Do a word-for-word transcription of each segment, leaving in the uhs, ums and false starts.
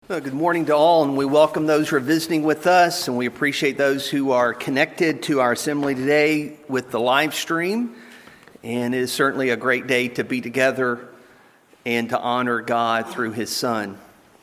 Well, good morning to all, and we welcome those who are visiting with us, and we appreciate those who are connected to our assembly today with the live stream. And it is certainly a great day to be together and to honor God through His Son.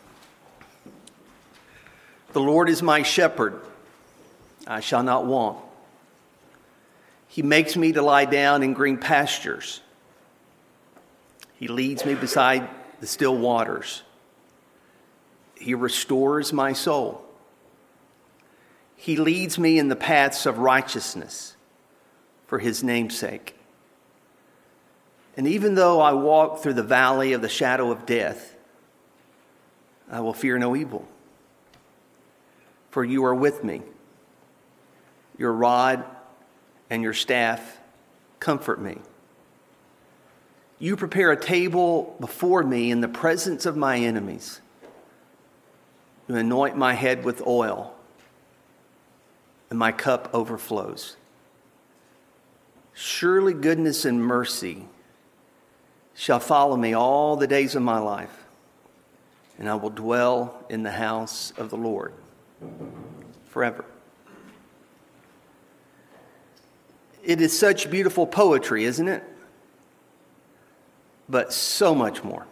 The Lord is my shepherd, I shall not want. He makes me to lie down in green pastures. He leads me beside the still waters. He restores my soul. He leads me in the paths of righteousness for His name's sake. And even though I walk through the valley of the shadow of death, I will fear no evil. For you are with me. Your rod and your staff comfort me. You prepare a table before me in the presence of my enemies. You anoint my head with oil, and my cup overflows. Surely goodness and mercy shall follow me all the days of my life, and I will dwell in the house of the Lord forever. It is such beautiful poetry, isn't it? But so much more.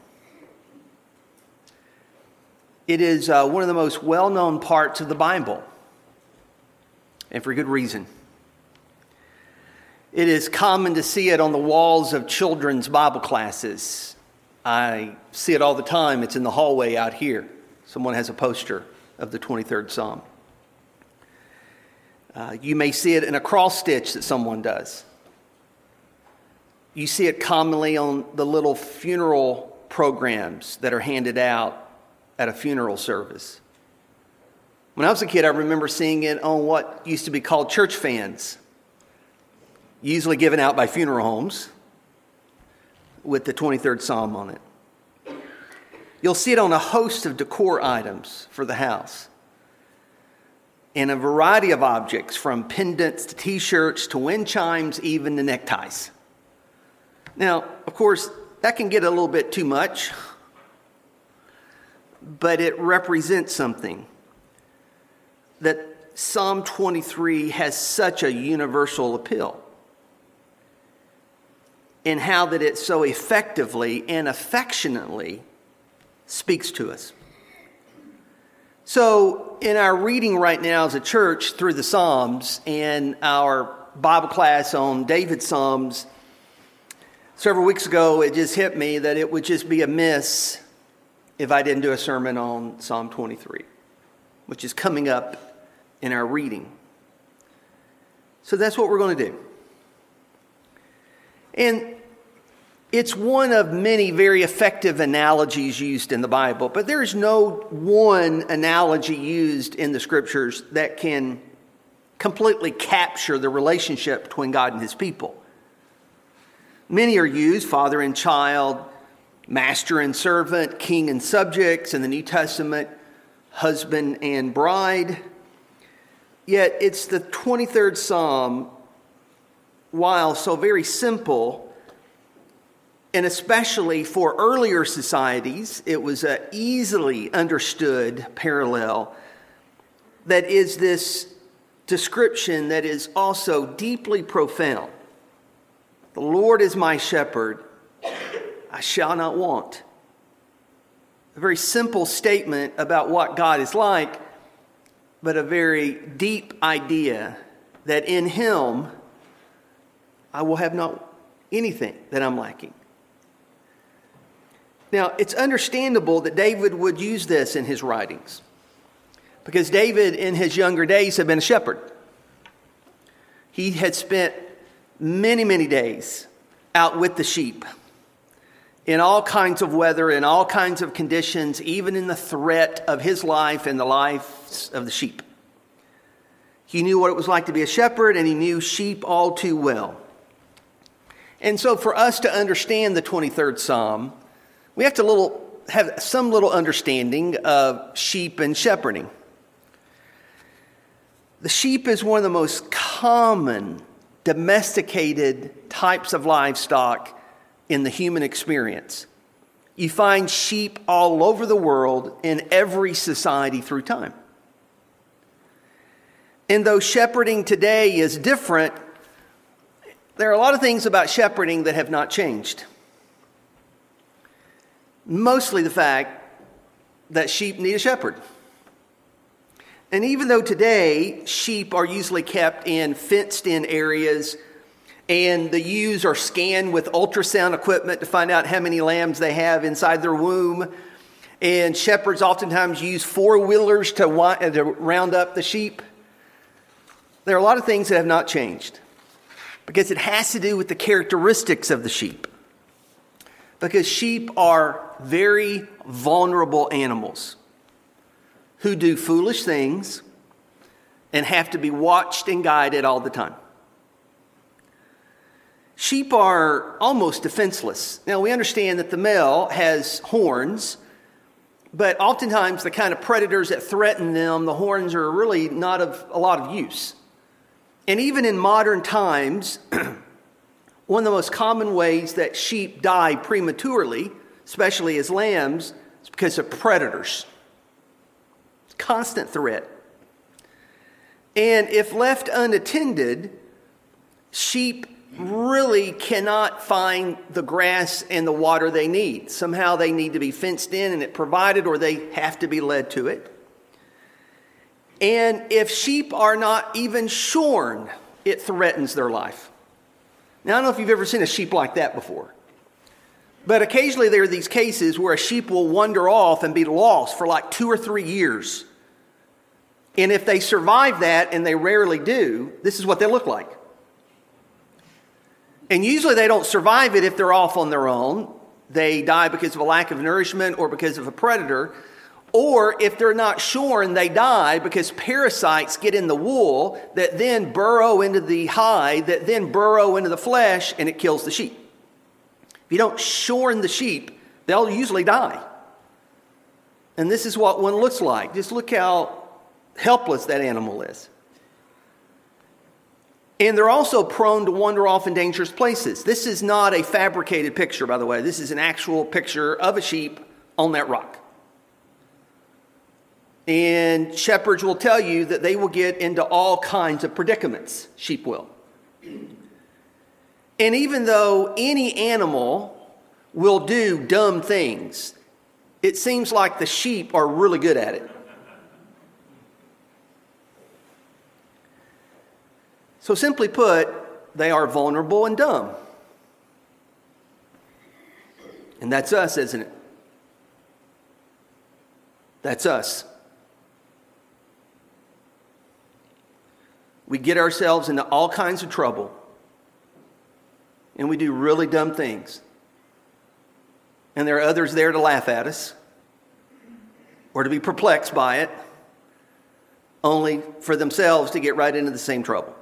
It is uh, one of the most well-known parts of the Bible, and for good reason. It is common to see it on the walls of children's Bible classes. I see it all the time. It's in the hallway out here. Someone has a poster of the twenty-third Psalm. Uh, you may see it in a cross stitch that someone does. You see it commonly on the little funeral programs that are handed out at a funeral service. When I was a kid, I remember seeing it on what used to be called church fans, usually given out by funeral homes with the twenty-third Psalm on it. You'll see it on a host of decor items for the house and a variety of objects from pendants to t-shirts to wind chimes, even to neckties. Now, of course, that can get a little bit too much, but it represents something. That Psalm twenty-three has such a universal appeal. And how that it so effectively and affectionately speaks to us. So, in our reading right now as a church through the Psalms and our Bible class on David's Psalms, several weeks ago it just hit me that it would just be amiss if I didn't do a sermon on Psalm twenty-three, which is coming up in our reading. So that's what we're going to do. And it's one of many very effective analogies used in the Bible, but there is no one analogy used in the Scriptures that can completely capture the relationship between God and His people. Many are used, father and child, master and servant, king and subjects, in the New Testament, husband and bride. Yet it's the twenty-third Psalm, while so very simple, and especially for earlier societies, it was an easily understood parallel that is this description that is also deeply profound. The Lord is my shepherd, I shall not want. A very simple statement about what God is like, but a very deep idea that in Him I will have not anything that I'm lacking. Now, it's understandable that David would use this in his writings, because David in his younger days had been a shepherd. He had spent many, many days out with the sheep, in all kinds of weather, in all kinds of conditions, even in the threat of his life and the lives of the sheep. He knew what it was like to be a shepherd, and he knew sheep all too well. And so for us to understand the twenty-third Psalm, we have to little, have some little understanding of sheep and shepherding. The sheep is one of the most common domesticated types of livestock in the human experience. You find sheep all over the world in every society through time. And though shepherding today is different, there are a lot of things about shepherding that have not changed. Mostly the fact that sheep need a shepherd. And even though today sheep are usually kept in fenced-in areas and the ewes are scanned with ultrasound equipment to find out how many lambs they have inside their womb, and shepherds oftentimes use four-wheelers to, wi- to round up the sheep, there are a lot of things that have not changed because it has to do with the characteristics of the sheep. Because sheep are very vulnerable animals who do foolish things and have to be watched and guided all the time. Sheep are almost defenseless. Now, we understand that the male has horns, but oftentimes the kind of predators that threaten them, the horns are really not of a lot of use. And even in modern times, one of the most common ways that sheep die prematurely, especially as lambs, is because of predators. Constant threat. And if left unattended, sheep really cannot find the grass and the water they need. Somehow they need to be fenced in and it provided, or they have to be led to it. And if sheep are not even shorn, it threatens their life. Now, I don't know if you've ever seen a sheep like that before. But occasionally there are these cases where a sheep will wander off and be lost for like two or three years. And if they survive that, and they rarely do, this is what they look like. And usually they don't survive it if they're off on their own. They die because of a lack of nourishment or because of a predator. Or if they're not shorn, they die because parasites get in the wool that then burrow into the hide, that then burrow into the flesh, and it kills the sheep. If you don't shorn the sheep, they'll usually die. And this is what one looks like. Just look how helpless that animal is. And they're also prone to wander off in dangerous places. This is not a fabricated picture, by the way. This is an actual picture of a sheep on that rock. And shepherds will tell you that they will get into all kinds of predicaments. Sheep will. And even though any animal will do dumb things, it seems like the sheep are really good at it. So simply put, they are vulnerable and dumb. And that's us, isn't it? That's us. We get ourselves into all kinds of trouble. And we do really dumb things. And there are others there to laugh at us or to be perplexed by it, only for themselves to get right into the same trouble.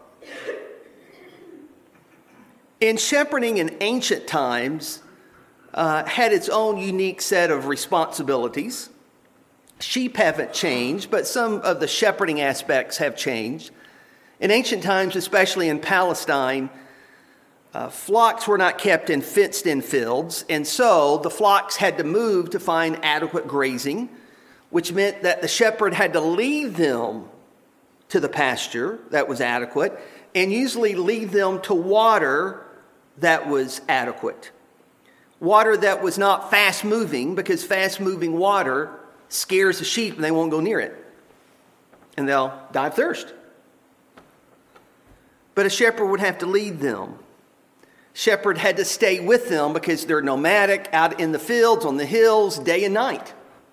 In shepherding in ancient times uh, had its own unique set of responsibilities. Sheep haven't changed, but some of the shepherding aspects have changed. In ancient times, especially in Palestine, uh, flocks were not kept in fenced-in fields, and so the flocks had to move to find adequate grazing, which meant that the shepherd had to lead them to the pasture that was adequate, and usually lead them to water that was adequate. Water that was not fast-moving, because fast-moving water scares the sheep and they won't go near it. And they'll die of thirst. But a shepherd would have to lead them. Shepherd had to stay with them because they're nomadic, out in the fields, on the hills, day and night.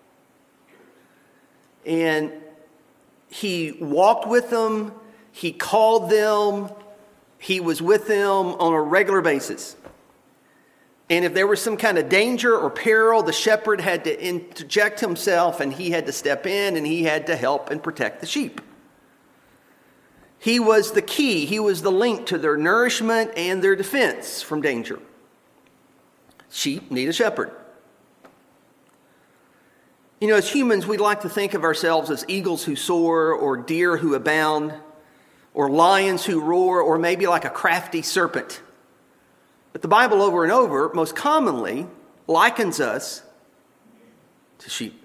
And he walked with them, he called them, he was with them on a regular basis. And if there was some kind of danger or peril, the shepherd had to interject himself, and he had to step in, and he had to help and protect the sheep. He was the key. He was the link to their nourishment and their defense from danger. Sheep need a shepherd. You know, as humans, we like to think of ourselves as eagles who soar, or deer who abound, or lions who roar, or maybe like a crafty serpent. But the Bible over and over most commonly likens us to sheep.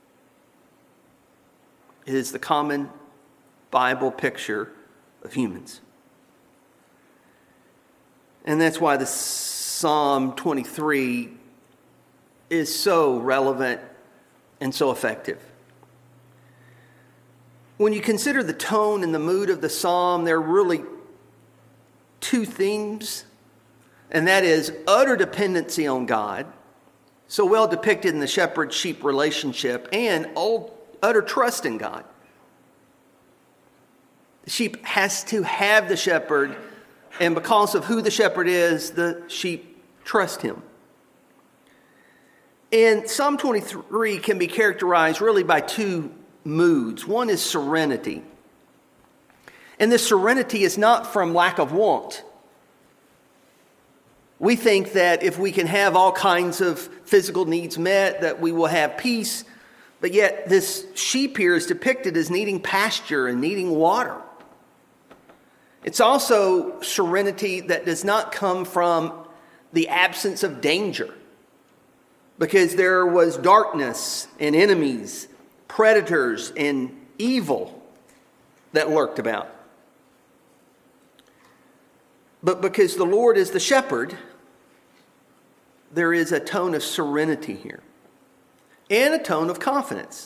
It is the common Bible picture of humans. And that's why the Psalm twenty-three is so relevant and so effective. When you consider the tone and the mood of the psalm, there are really two themes, and that is utter dependency on God, so well depicted in the shepherd-sheep relationship, and utter trust in God. The sheep has to have the shepherd, and because of who the shepherd is, the sheep trust him. And Psalm twenty-three can be characterized really by two moods. One is serenity. And this serenity is not from lack of want. We think that if we can have all kinds of physical needs met, that we will have peace. But yet this sheep here is depicted as needing pasture and needing water. It's also serenity that does not come from the absence of danger, because there was darkness and enemies, predators and evil that lurked about. But because the Lord is the shepherd, there is a tone of serenity here and a tone of confidence.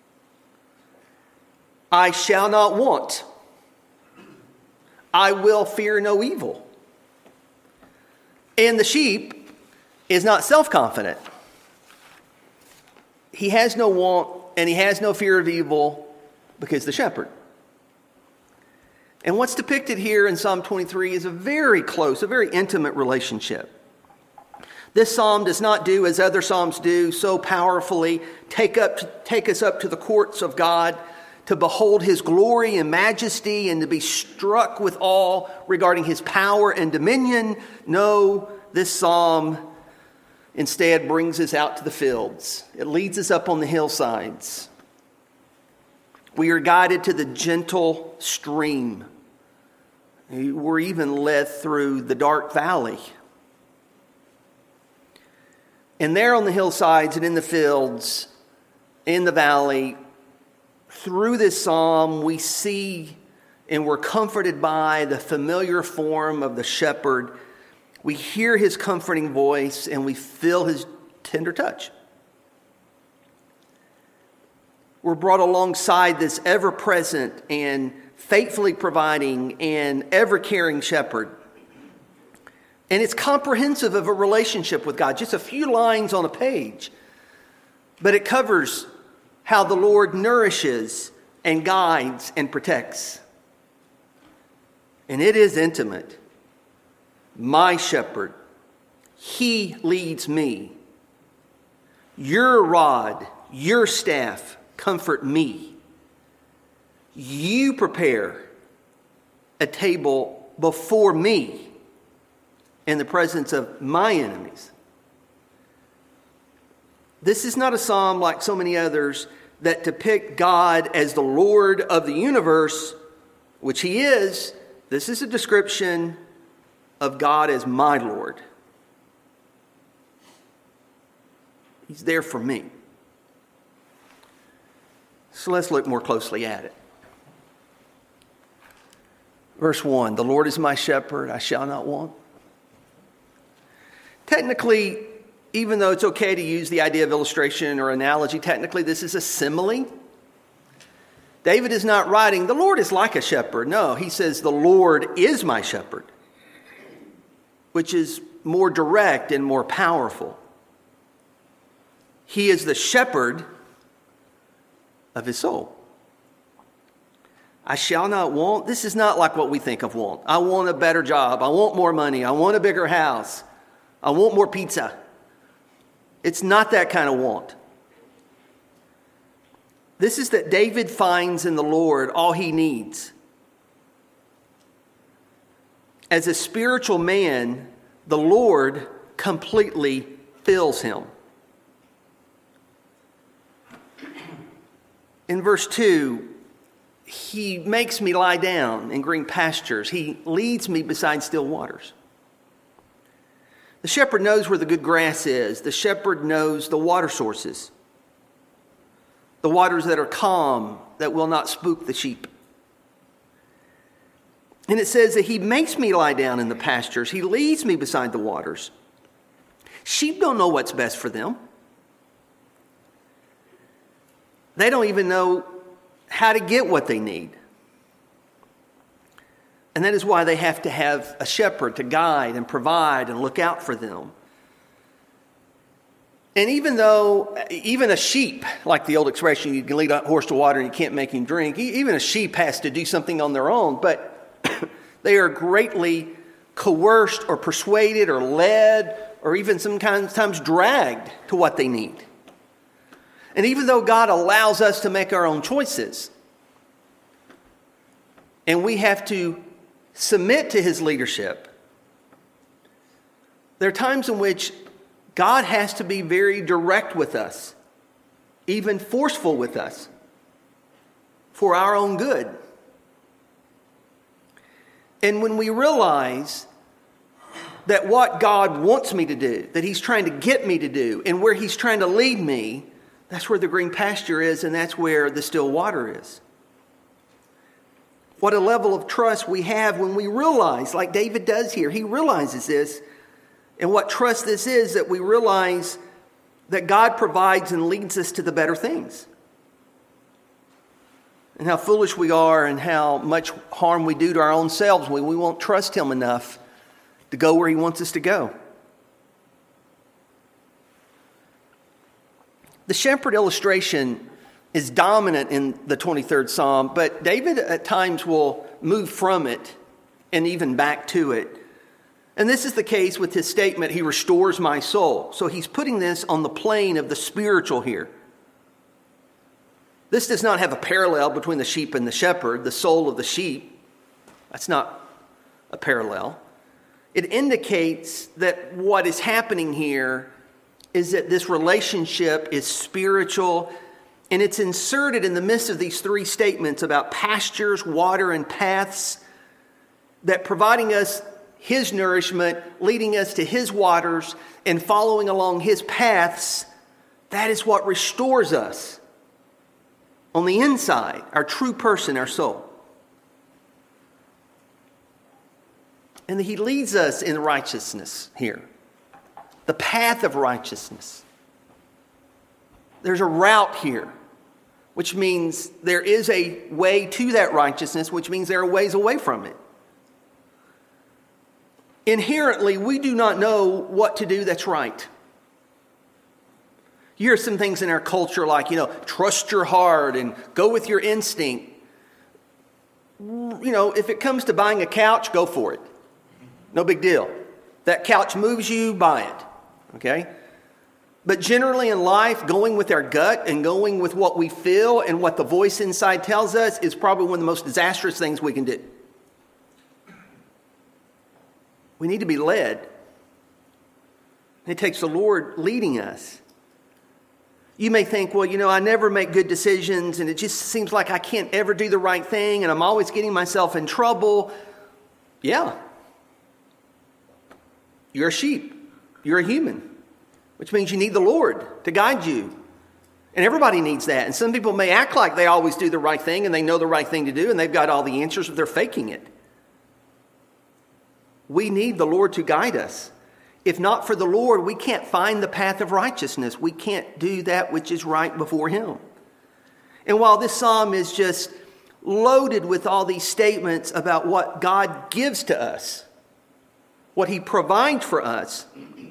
I shall not want. I will fear no evil. And the sheep is not self-confident. He has no want and he has no fear of evil because the shepherd. And what's depicted here in Psalm twenty-three is a very close, a very intimate relationship. This psalm does not do as other psalms do, so powerfully take up, take us up to the courts of God to behold his glory and majesty and to be struck with awe regarding his power and dominion. No, this psalm instead brings us out to the fields. It leads us up on the hillsides. We are guided to the gentle stream. We're even led through the dark valley. And there on the hillsides and in the fields, in the valley, through this psalm, we see and we're comforted by the familiar form of the shepherd. We hear his comforting voice and we feel his tender touch. We're brought alongside this ever-present and faithfully providing and ever-caring shepherd. And it's comprehensive of a relationship with God. Just a few lines on a page. But it covers how the Lord nourishes and guides and protects. And it is intimate. My shepherd, he leads me. Your rod, your staff, comfort me. You prepare a table before me in the presence of my enemies. This is not a psalm like so many others that depict God as the Lord of the universe, which he is. This is a description of God as my Lord. He's there for me. So let's look more closely at it. Verse one, the Lord is my shepherd, I shall not want. Technically, even though it's okay to use the idea of illustration or analogy, technically this is a simile. David is not writing, the Lord is like a shepherd. No, he says, the Lord is my shepherd, which is more direct and more powerful. He is the shepherd of his soul. I shall not want. This is not like what we think of want. I want a better job. I want more money. I want a bigger house. I want more pizza. It's not that kind of want. This is that David finds in the Lord all he needs. As a spiritual man, the Lord completely fills him. In verse two, he makes me lie down in green pastures. He leads me beside still waters. The shepherd knows where the good grass is. The shepherd knows the water sources. the waters that are calm, that will not spook the sheep. And it says that he makes me lie down in the pastures. He leads me beside the waters. Sheep don't know what's best for them. They don't even know how to get what they need. And that is why they have to have a shepherd to guide and provide and look out for them. And even though, even a sheep, like the old expression, you can lead a horse to water and you can't make him drink, even a sheep has to do something on their own, but they are greatly coerced or persuaded or led or even sometimes dragged to what they need. And even though God allows us to make our own choices, and we have to submit to his leadership, there are times in which God has to be very direct with us, even forceful with us, for our own good. And when we realize that what God wants me to do, that he's trying to get me to do, and where he's trying to lead me, that's where the green pasture is, and that's where the still water is. What a level of trust we have when we realize, like David does here, he realizes this. And what trust this is, that we realize that God provides and leads us to the better things. And how foolish we are and how much harm we do to our own selves when we won't trust him enough to go where he wants us to go. The shepherd illustration is dominant in the twenty-third Psalm, but David at times will move from it and even back to it. And this is the case with his statement, he restores my soul. So he's putting this on the plane of the spiritual here. This does not have a parallel between the sheep and the shepherd, the soul of the sheep. That's not a parallel. It indicates that what is happening here is that this relationship is spiritual, and it's inserted in the midst of these three statements about pastures, water, and paths, that providing us his nourishment, leading us to his waters, and following along his paths, that is what restores us on the inside, our true person, our soul. And he leads us in righteousness here. The path of righteousness. There's a route here, which means there is a way to that righteousness, which means there are ways away from it. Inherently, we do not know what to do that's right. You hear some things in our culture like, you know, trust your heart and go with your instinct. You know, if it comes to buying a couch, go for it. No big deal. That couch moves you, buy it. Okay? But generally in life, going with our gut and going with what we feel and what the voice inside tells us is probably one of the most disastrous things we can do. We need to be led. It takes the Lord leading us. You may think, well, you know, I never make good decisions and it just seems like I can't ever do the right thing and I'm always getting myself in trouble. Yeah. You're a sheep. You're a human, which means you need the Lord to guide you. And everybody needs that. And some people may act like they always do the right thing and they know the right thing to do and they've got all the answers, but they're faking it. We need the Lord to guide us. If not for the Lord, we can't find the path of righteousness. We can't do that which is right before him. And while this psalm is just loaded with all these statements about what God gives to us, what he provides for us,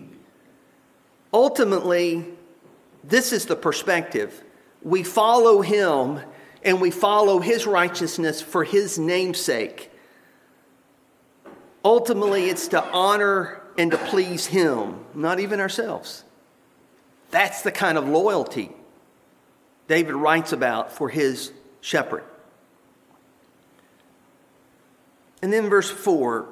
ultimately, this is the perspective. We follow him and we follow his righteousness for his name's sake. Ultimately, it's to honor and to please him, not even ourselves. That's the kind of loyalty David writes about for his shepherd. And then verse four,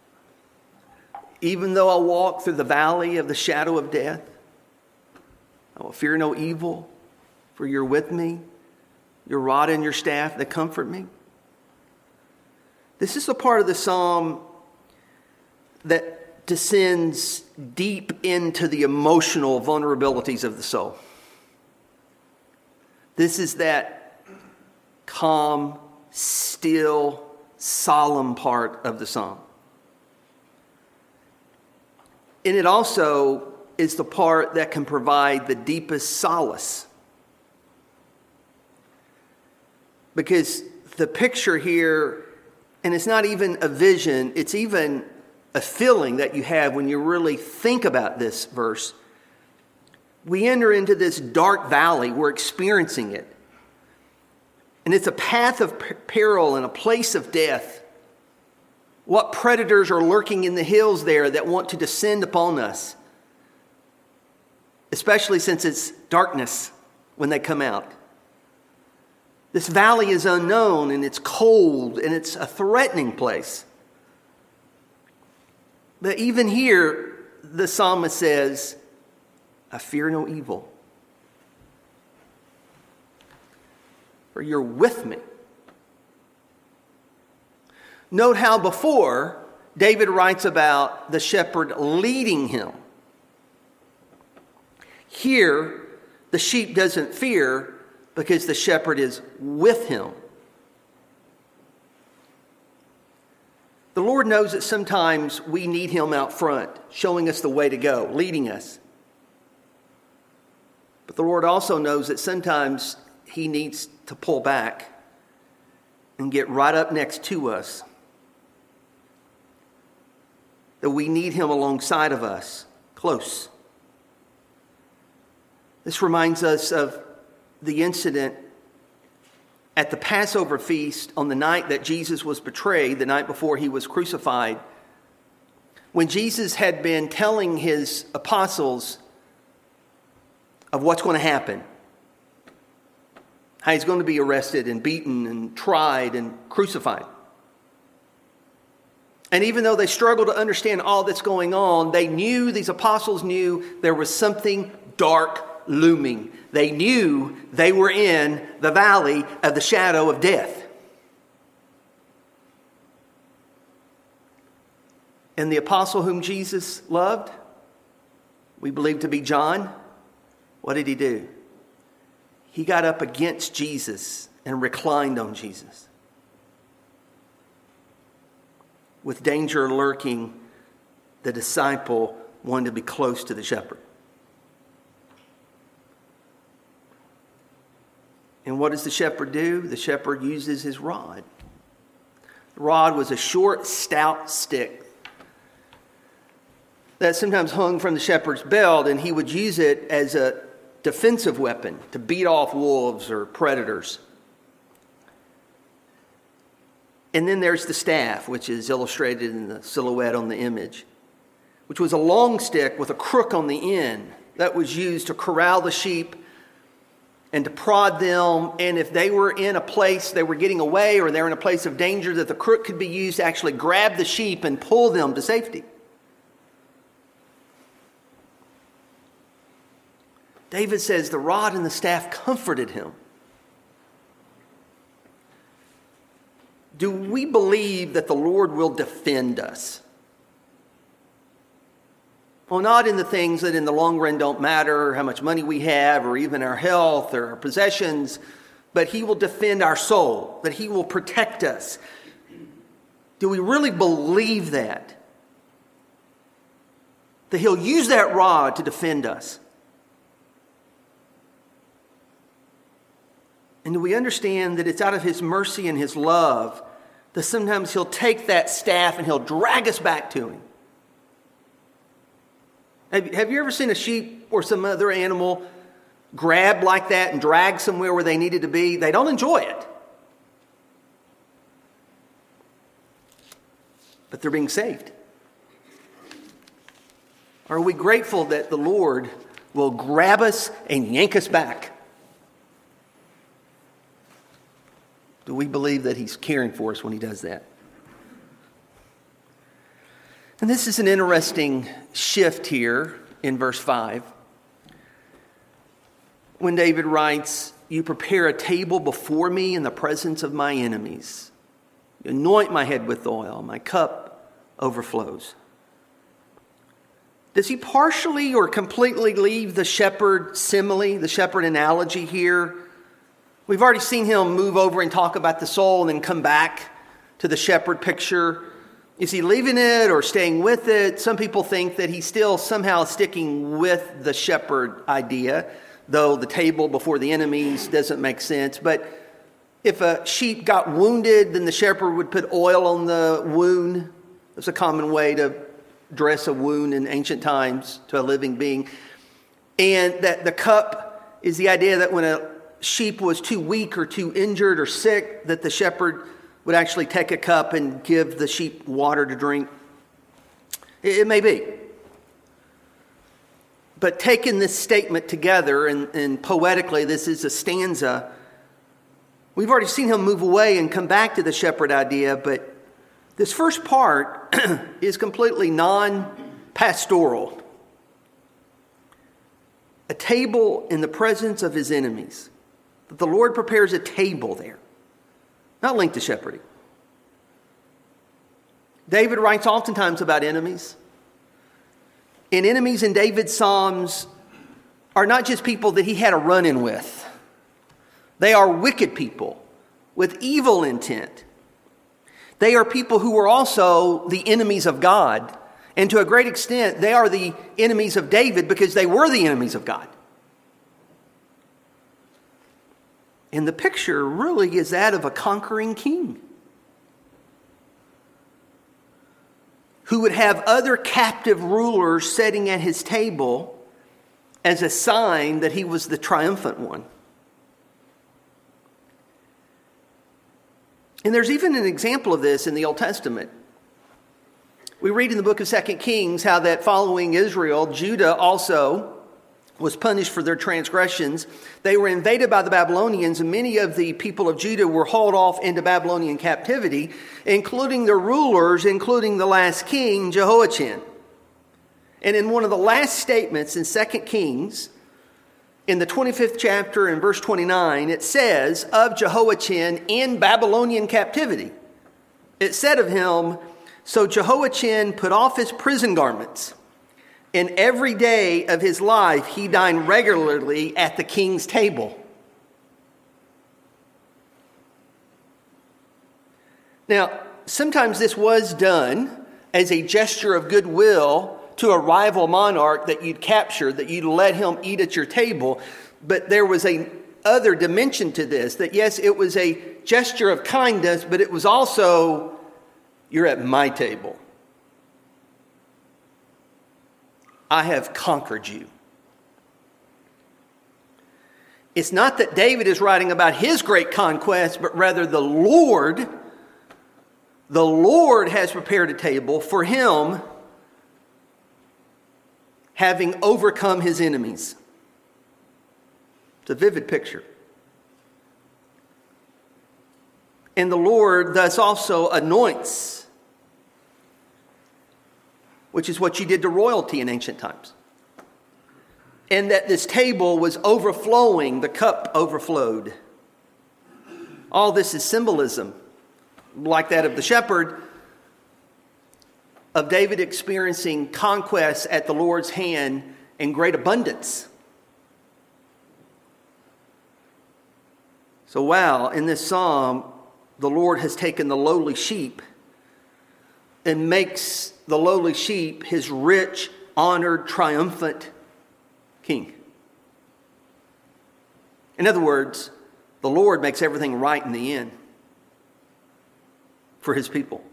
even though I walk through the valley of the shadow of death, I will fear no evil, for you're with me, your rod and your staff that comfort me. This is the part of the psalm that descends deep into the emotional vulnerabilities of the soul. This is that calm, still, solemn part of the psalm. And it also is the part that can provide the deepest solace. Because the picture here, and it's not even a vision, it's even a feeling that you have when you really think about this verse. We enter into this dark valley, we're experiencing it. And it's a path of peril and a place of death. What predators are lurking in the hills there that want to descend upon us? Especially since it's darkness when they come out. This valley is unknown and it's cold and it's a threatening place. But even here, the psalmist says, I fear no evil, for you're with me. Note how before David writes about the shepherd leading him. Here, the sheep doesn't fear because the shepherd is with him. The Lord knows that sometimes we need him out front, showing us the way to go, leading us. But the Lord also knows that sometimes he needs to pull back and get right up next to us. That we need him alongside of us, close. This reminds us of the incident at the Passover feast on the night that Jesus was betrayed, the night before he was crucified, when Jesus had been telling his apostles of what's going to happen. How he's going to be arrested and beaten and tried and crucified. And even though they struggled to understand all that's going on, they knew, these apostles knew, there was something dark looming. They knew they were in the valley of the shadow of death. And the apostle whom Jesus loved, we believe to be John, what did he do? He got up against Jesus and reclined on Jesus. With danger lurking, the disciple wanted to be close to the shepherd. And what does the shepherd do? The shepherd uses his rod. The rod was a short, stout stick that sometimes hung from the shepherd's belt, and he would use it as a defensive weapon to beat off wolves or predators. And then there's the staff, which is illustrated in the silhouette on the image, which was a long stick with a crook on the end that was used to corral the sheep and to prod them. And if they were in a place, they were getting away or they were in a place of danger, that the crook could be used to actually grab the sheep and pull them to safety. David says the rod and the staff comforted him. Do we believe that the Lord will defend us? Well, not in the things that in the long run don't matter, how much money we have, or even our health or our possessions, but he will defend our soul, that he will protect us. Do we really believe that? That he'll use that rod to defend us? And do we understand that it's out of his mercy and his love that sometimes he'll take that staff and he'll drag us back to him? Have, have you ever seen a sheep or some other animal grabbed like that and dragged somewhere where they needed to be? They don't enjoy it. But they're being saved. Are we grateful that the Lord will grab us and yank us back? Do we believe that he's caring for us when he does that? And this is an interesting shift here in verse five. When David writes, you prepare a table before me in the presence of my enemies. You anoint my head with oil. My cup overflows. Does he partially or completely leave the shepherd simile, the shepherd analogy here, We've already seen him move over and talk about the soul and then come back to the shepherd picture. Is he leaving it or staying with it? Some people think that he's still somehow sticking with the shepherd idea, though the table before the enemies doesn't make sense. But if a sheep got wounded, then the shepherd would put oil on the wound. It's a common way to dress a wound in ancient times to a living being. And that the cup is the idea that when a sheep was too weak or too injured or sick, that the shepherd would actually take a cup and give the sheep water to drink. It, it may be. But taking this statement together, and, and poetically, this is a stanza, we've already seen him move away and come back to the shepherd idea, but this first part is completely non-pastoral. A table in the presence of his enemies. That the Lord prepares a table there. Not linked to shepherding. David writes oftentimes about enemies. And enemies in David's Psalms are not just people that he had a run-in with. They are wicked people with evil intent. They are people who were also the enemies of God. And to a great extent, they are the enemies of David because they were the enemies of God. And the picture really is that of a conquering king who would have other captive rulers sitting at his table as a sign that he was the triumphant one. And there's even an example of this in the Old Testament. We read in the book of Second Kings how that following Israel, Judah also was punished for their transgressions. They were invaded by the Babylonians, and many of the people of Judah were hauled off into Babylonian captivity, including their rulers, including the last king, Jehoiachin. And in one of the last statements in Second Kings, in the twenty-fifth chapter in verse twenty-nine, it says of Jehoiachin in Babylonian captivity, it said of him, "So Jehoiachin put off his prison garments, and every day of his life he dined regularly at the king's table." Now, sometimes this was done as a gesture of goodwill to a rival monarch that you'd captured, that you'd let him eat at your table. But there was a other dimension to this, that yes, it was a gesture of kindness, but it was also, you're at my table. I have conquered you. It's not that David is writing about his great conquest, but rather the Lord, the Lord has prepared a table for him, having overcome his enemies. It's a vivid picture. And the Lord thus also anoints, which is what you did to royalty in ancient times. And that this table was overflowing, the cup overflowed. All this is symbolism, like that of the shepherd, of David experiencing conquests at the Lord's hand in great abundance. So wow, in this psalm, the Lord has taken the lowly sheep and makes the lowly sheep his rich, honored, triumphant king. In other words, the Lord makes everything right in the end for his people.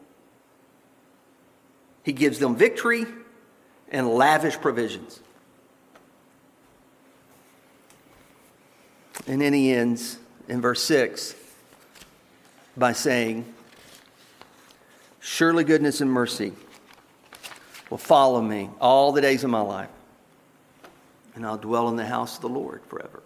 He gives them victory and lavish provisions. And then he ends in verse six by saying, "Surely goodness and mercy will follow me all the days of my life, and I'll dwell in the house of the Lord forever."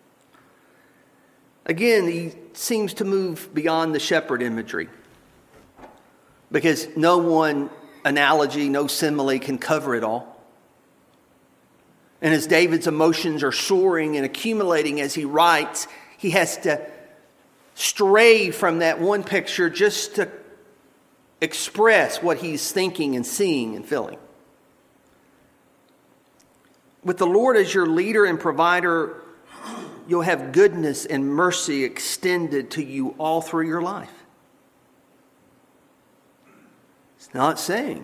Again, he seems to move beyond the shepherd imagery, because no one analogy, no simile can cover it all. And as David's emotions are soaring and accumulating as he writes, he has to stray from that one picture just to express what he's thinking and seeing and feeling. With the Lord as your leader and provider, you'll have goodness and mercy extended to you all through your life. It's not saying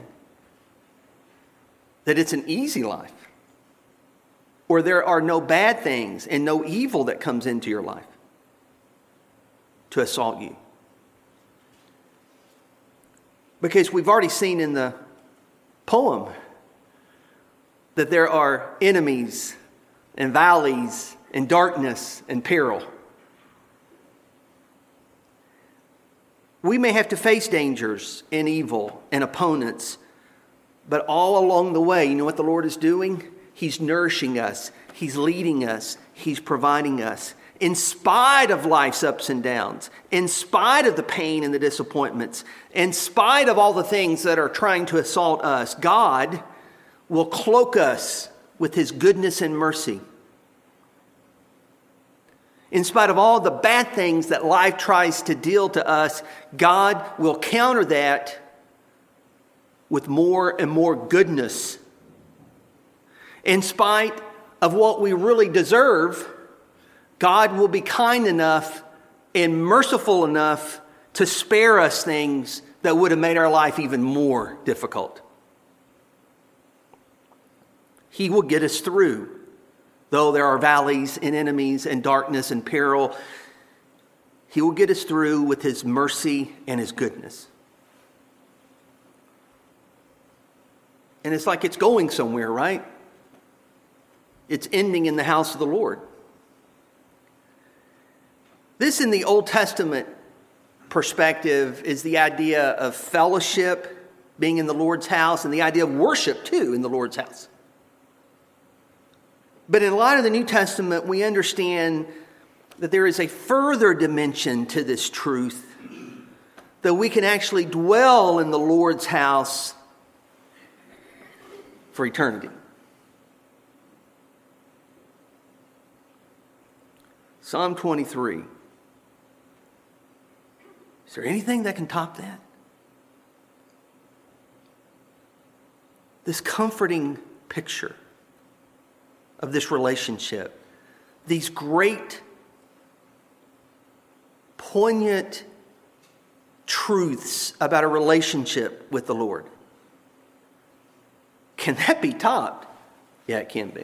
that it's an easy life, or there are no bad things and no evil that comes into your life to assault you. Because we've already seen in the poem that there are enemies and valleys and darkness and peril. We may have to face dangers and evil and opponents, but all along the way, you know what the Lord is doing? He's nourishing us. He's leading us. He's providing us. In spite of life's ups and downs, in spite of the pain and the disappointments, in spite of all the things that are trying to assault us, God will cloak us with His goodness and mercy. In spite of all the bad things that life tries to deal to us, God will counter that with more and more goodness. In spite of what we really deserve, God will be kind enough and merciful enough to spare us things that would have made our life even more difficult. He will get us through. Though there are valleys and enemies and darkness and peril, He will get us through with His mercy and His goodness. And it's like it's going somewhere, right? It's ending in the house of the Lord. This, in the Old Testament perspective, is the idea of fellowship, being in the Lord's house, and the idea of worship, too, in the Lord's house. But in light of the New Testament, we understand that there is a further dimension to this truth, that we can actually dwell in the Lord's house for eternity. Psalm twenty-three. Is there anything that can top that? This comforting picture of this relationship. These great, poignant truths about a relationship with the Lord. Can that be topped? Yeah, it can be.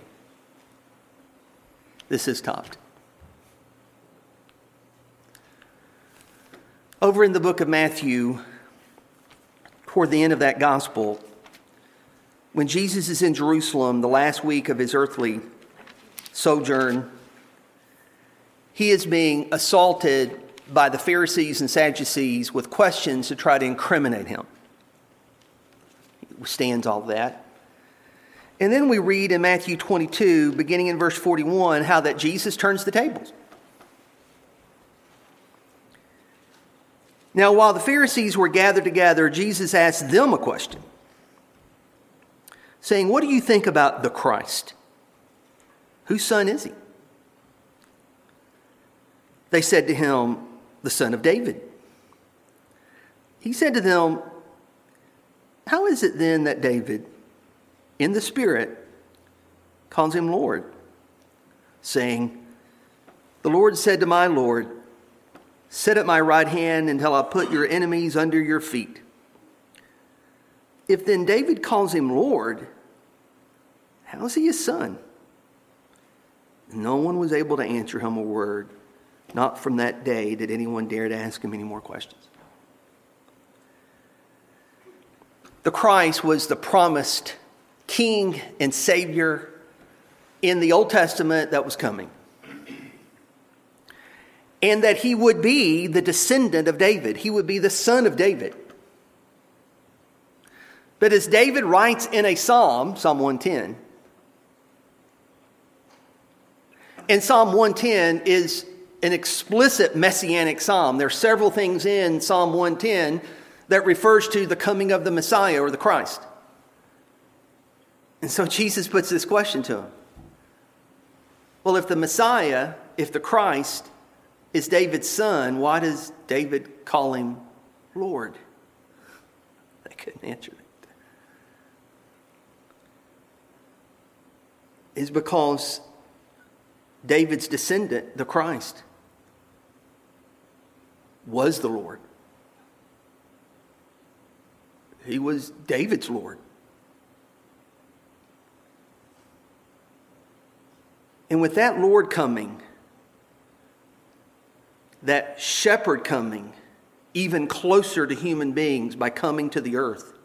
This is topped. Over in the book of Matthew, toward the end of that gospel, when Jesus is in Jerusalem, the last week of His earthly sojourn, He is being assaulted by the Pharisees and Sadducees with questions to try to incriminate Him. He withstands all that. And then we read in Matthew twenty-two, beginning in verse forty-one, how that Jesus turns the tables. Now, while the Pharisees were gathered together, Jesus asked them a question, saying, "What do you think about the Christ? Whose son is He?" They said to Him, "The son of David." He said to them, "How is it then that David, in the Spirit, calls Him Lord, saying, 'The Lord said to my Lord, sit at my right hand until I put your enemies under your feet'? If then David calls Him Lord, how is He His son?" No one was able to answer Him a word. Not from that day did anyone dare to ask Him any more questions. The Christ was the promised King and Savior in the Old Testament that was coming. And that He would be the descendant of David. He would be the son of David. But as David writes in a psalm, Psalm one ten, and Psalm one ten is an explicit messianic psalm. There are several things in Psalm one ten that refers to the coming of the Messiah or the Christ. And so Jesus puts this question to him. Well, if the Messiah, if the Christ is David's son, why does David call Him Lord? They couldn't answer that. It's because David's descendant, the Christ, was the Lord. He was David's Lord. And with that Lord coming, that shepherd coming even closer to human beings by coming to the earth,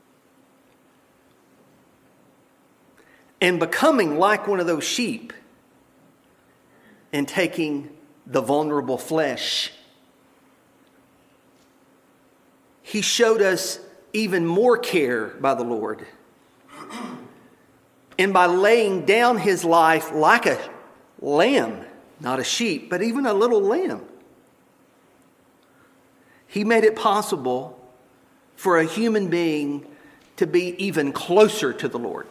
and becoming like one of those sheep and taking the vulnerable flesh, he showed us even more care by the Lord. And by laying down his life like a lamb, not a sheep, but even a little lamb, he made it possible for a human being to be even closer to the Lord.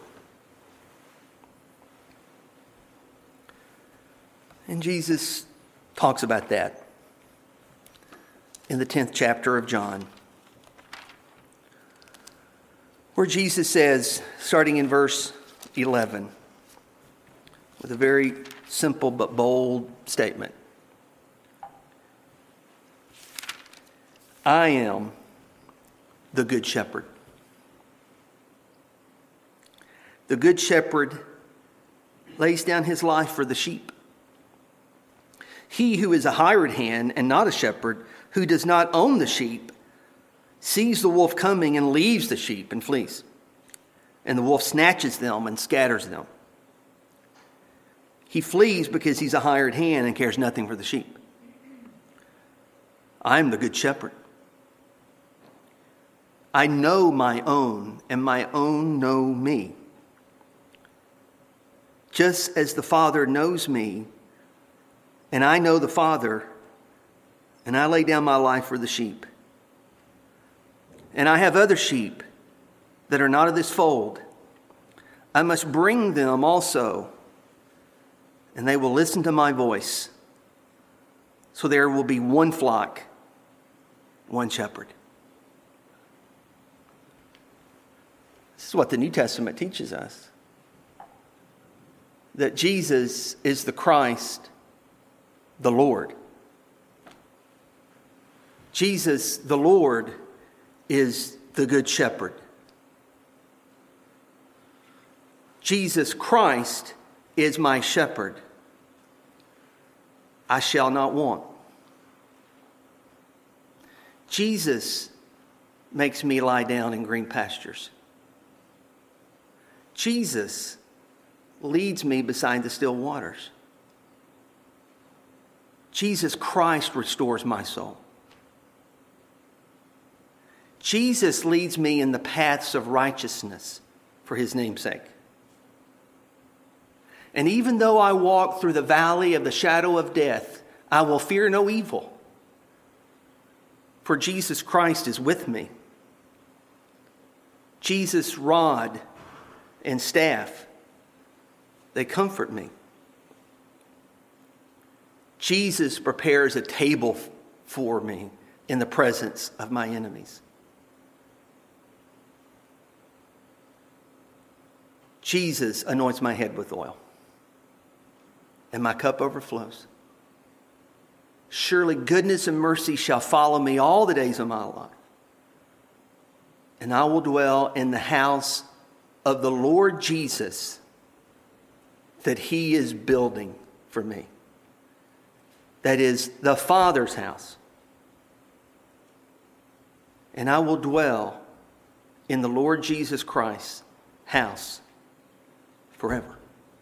And Jesus talks about that in the tenth chapter of John, where Jesus says, starting in verse eleven, with a very simple but bold statement, I am the good shepherd. The good shepherd lays down his life for the sheep. He who is a hired hand and not a shepherd, who does not own the sheep, sees the wolf coming and leaves the sheep and flees. And the wolf snatches them and scatters them. He flees because he's a hired hand and cares nothing for the sheep. I am the good shepherd. I know my own, and my own know me. Just as the Father knows me, and I know the Father, and I lay down my life for the sheep. And I have other sheep that are not of this fold. I must bring them also, and they will listen to my voice. So there will be one flock, one shepherd. This is what the New Testament teaches us. That Jesus is the Christ, the Lord. Jesus, the Lord, is the Good Shepherd. Jesus Christ is my shepherd. I shall not want. Jesus makes me lie down in green pastures. Jesus leads me beside the still waters. Jesus Christ restores my soul. Jesus leads me in the paths of righteousness for his name's sake. And even though I walk through the valley of the shadow of death, I will fear no evil, for Jesus Christ is with me. Jesus' rod and staff, they comfort me. Jesus prepares a table for me in the presence of my enemies. Jesus anoints my head with oil, and my cup overflows. Surely goodness and mercy shall follow me all the days of my life, and I will dwell in the house of the Lord Jesus that he is building for me. That is the Father's house. And I will dwell in the Lord Jesus Christ's house forever.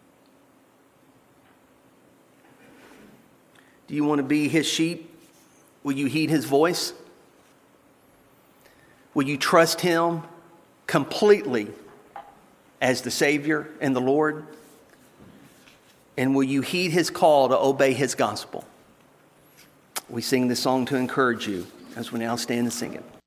Do you want to be his sheep? Will you heed his voice? Will you trust him completely as the Savior and the Lord? And will you heed his call to obey his gospel? We sing this song to encourage you as we now stand and sing it.